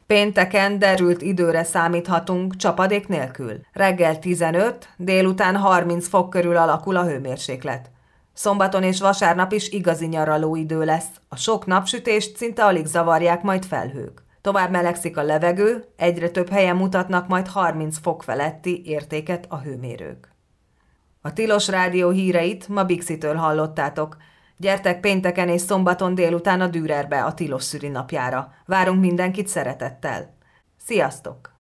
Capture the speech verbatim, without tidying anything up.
Pénteken derült időre számíthatunk, csapadék nélkül. Reggel tizenöt, délután harminc fok körül alakul a hőmérséklet. Szombaton és vasárnap is igazi nyaraló idő lesz. A sok napsütést szinte alig zavarják majd felhők. Tovább melegszik a levegő, egyre több helyen mutatnak majd harminc fok feletti értéket a hőmérők. A Tilos Rádió híreit ma Bixitől hallottátok. Gyertek pénteken és szombaton délután a Dürerbe a Tilos szülinapjára. Várunk mindenkit szeretettel. Sziasztok!